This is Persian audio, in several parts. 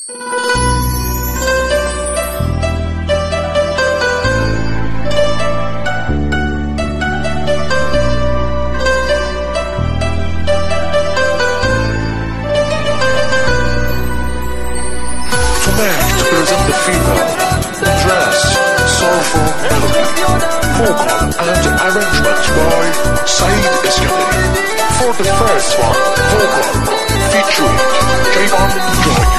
And arrangements by Saeed Iskandari. For the first one, vocal featuring Javon Joy.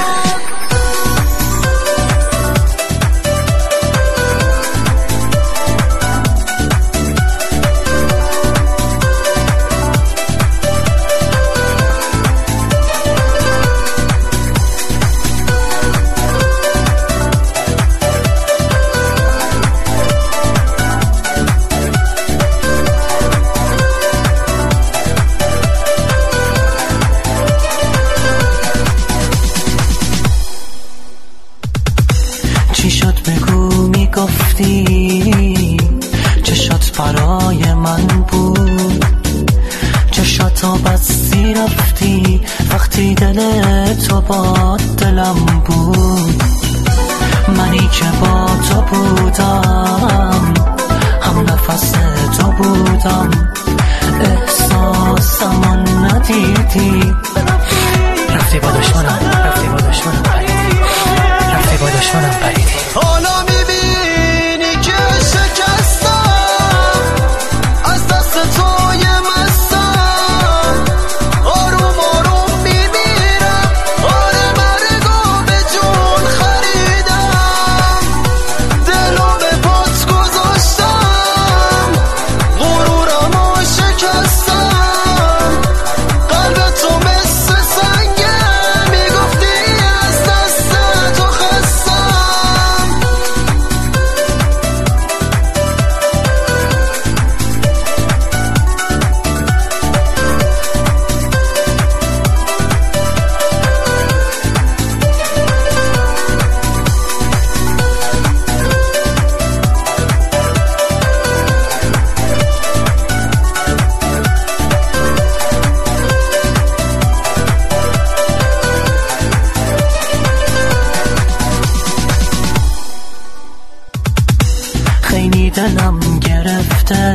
چشات برای من بود، چشاتو بستی رفتی وقتی دل تو با دلم بود. منی که با تو بودم، هم نفس تو بودم، احساسمو ندیدی. رفتی با دشمنم، رفتی با دشمنم پریدی، رفتی با دشمنم پریدی. حالا میبینی که شکستم، از دست توی مستم، آروم آروم میمیرم. آره مرگو به جون خریدم، دلو به پات گذاشتم، غرورمو شکستم. قلب تو مثل سنگه، میگفتی از دست تو خستم. خیلی دلم گرفته،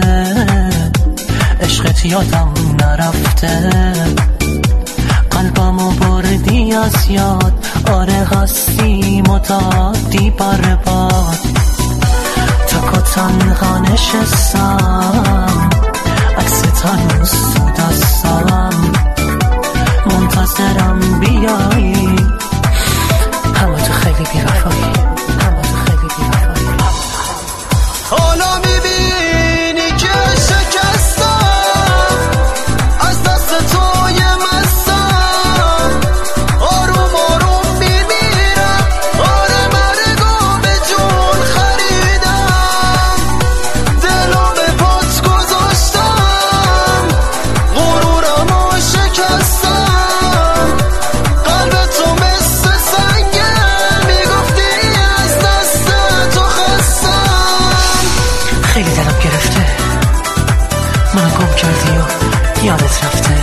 عشقت یادم نرفته، قلبمو بردی از یاد. آره هستی مدادی برباد، تک و تنها نشستم، عکس هنوز تو دستم، منتظرم بیایی. همه تو خیلی بی‌وفایی، همه تو خیلی بی‌وفایی. حالا میبینی که شکستم، از دست توی مستم، آروم آروم میمیرم. آره مرگو به جون خریدم، دلو به پات گذاشتم، غرورمو شکستم. قلب تو مثل سنگه، میگفتی از دست تو خستم. خیلی دلم گرفته، منو گم کردی و یادت رفته.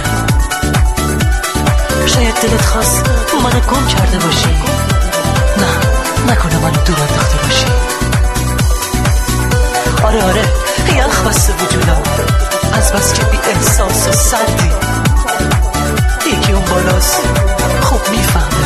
شاید دلت خواست منو گم کرده باشی، نه نکنه منو دور انداخته باشی. آره یخ بسته وجودم، از بس که بی احساس و سردی. یکی اون بالاست خوب میفهمه